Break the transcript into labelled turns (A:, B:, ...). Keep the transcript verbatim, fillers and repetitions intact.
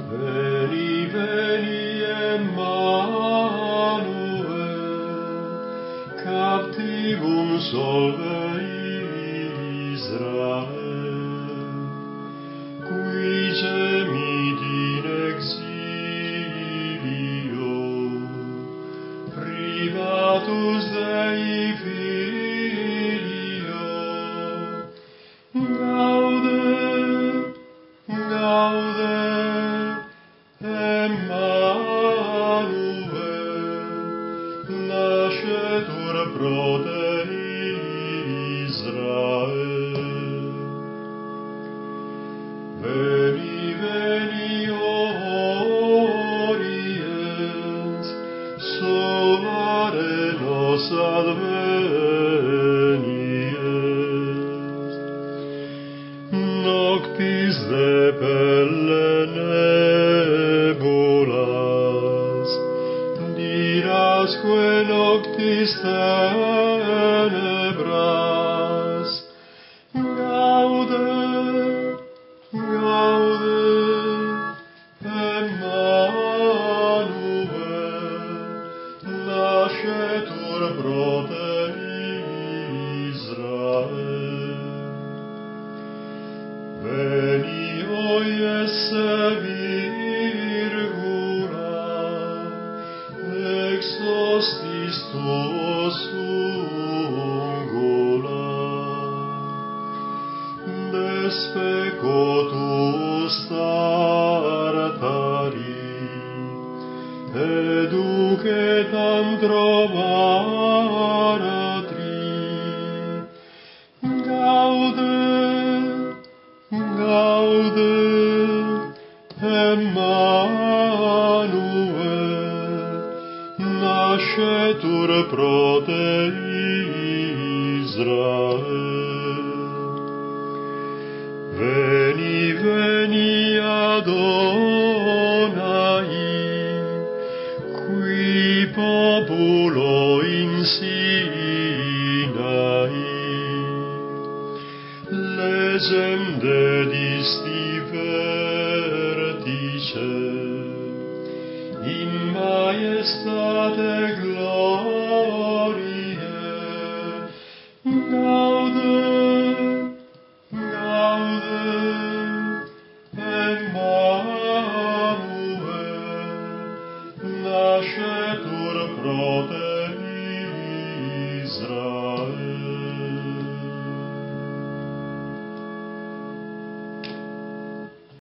A: Veni, veni, Emmanuel, captivum solve Israel, qui gemit in exilio, privatus Dei Filio. Gaude, gaude, Emmanuel, nascetur pro te Israel. Veni, veni, Orient, solare nos advenies. Noctis de pelle nebulas, dirasque noctis tenebras. Gaude, gaude, Emmanuel, nascetur pro te Israel. Veni, oiesse virgula, ex hostis tuos ungula, despeco tuus tartari, educetam trovaratri. Gaude, gaude, Emmanuel, nascetur pro te Israel. Veni, veni, Adonai, qui populo in Sinai, lesem dedisti vertice, in majestate